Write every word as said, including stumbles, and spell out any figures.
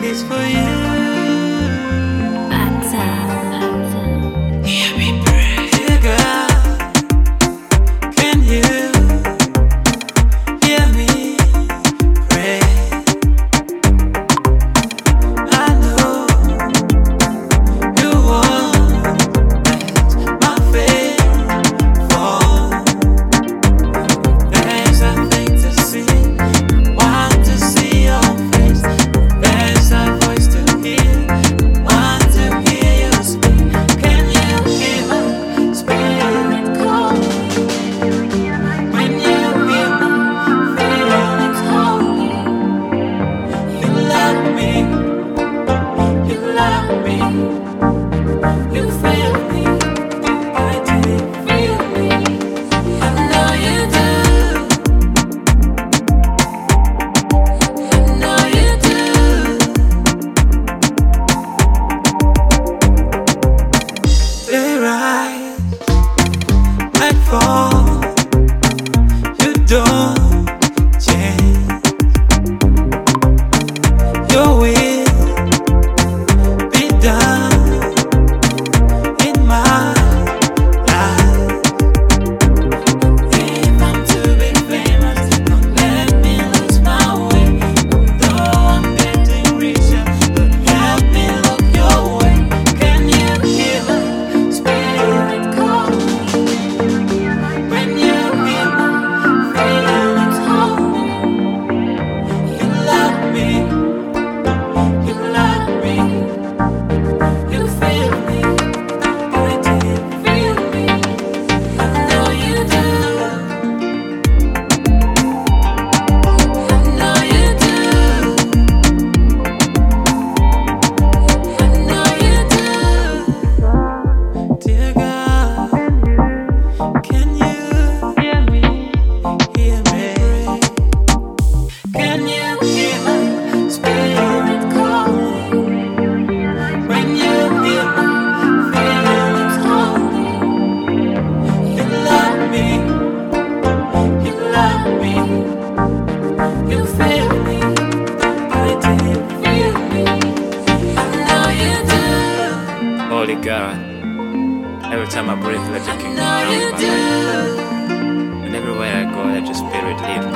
It's for you. Hear me pray. Dear God, can you hear me pray? I know you want my faith fall. There's nothing to see. Want to see your face. There's a voice to hear. Want to hear you speak. Can you hear my spirit call? When you hear my feelings calling, you love me, you love me, you feel me. I didn't feel me. I know you do. I know you do. They rise and fall. You don't change. Your will be done in my life. If I'm to be famous, don't let me lose my way. Though I'm getting richer, but help me look your way. Can you hear my spirit call? When you hear my feelings calling, you love me, you love me, you feel me. I didn't feel me. I know you do. I know you do. I know you do. Dear God, can you hear me? Hear me. Can you hear my spirit calling? When you hear my feelings calling, you love me, you love me, you feel me. I didn't feel me. I know you do. Holy God, every time I breathe, let your I kingdom know come you by. do. And everywhere I go, let your spirit lead